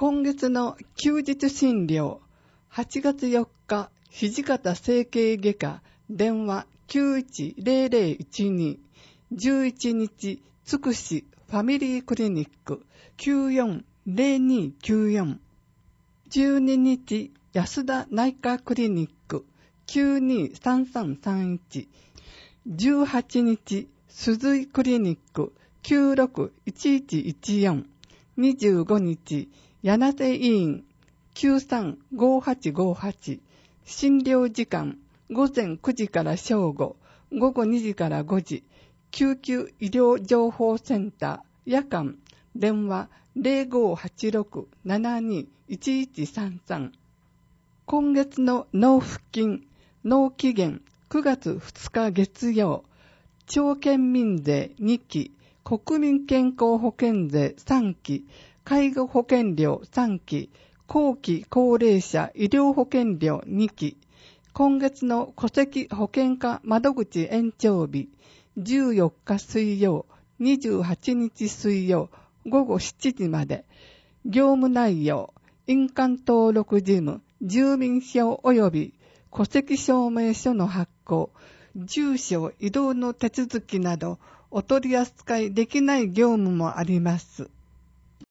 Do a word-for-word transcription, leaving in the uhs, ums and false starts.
今月の休日診療、はちがつよっか、土方整形外科、電話 きゅういちゼロゼロいちに、じゅういちにち、つくしファミリークリニック きゅうよんゼロにきゅうよん、じゅうににち、安田内科クリニック きゅうにさんさんさんいち、じゅうはちにち、鈴井クリニック きゅうろくいちいちいちよん、にじゅうごにち、柳瀬医院 きゅうさんごはちごはち、診療時間午前くじから正午、午後にじからごじ、救急医療情報センター夜間、電話 ゼロごはちろく ななに いちいちさんさん。今月の納付金、納期限くがつふつか月曜、町県民税にき、国民健康保険税さんき、介護保険料さんき、後期高齢者医療保険料にき、今月の戸籍保険課窓口延長日、じゅうよっか水曜、にじゅうはちにち水曜、午後しちじまで。業務内容、印鑑登録事務、住民票及び戸籍証明書の発行、住所移動の手続きなど、お取り扱いできない業務もあります。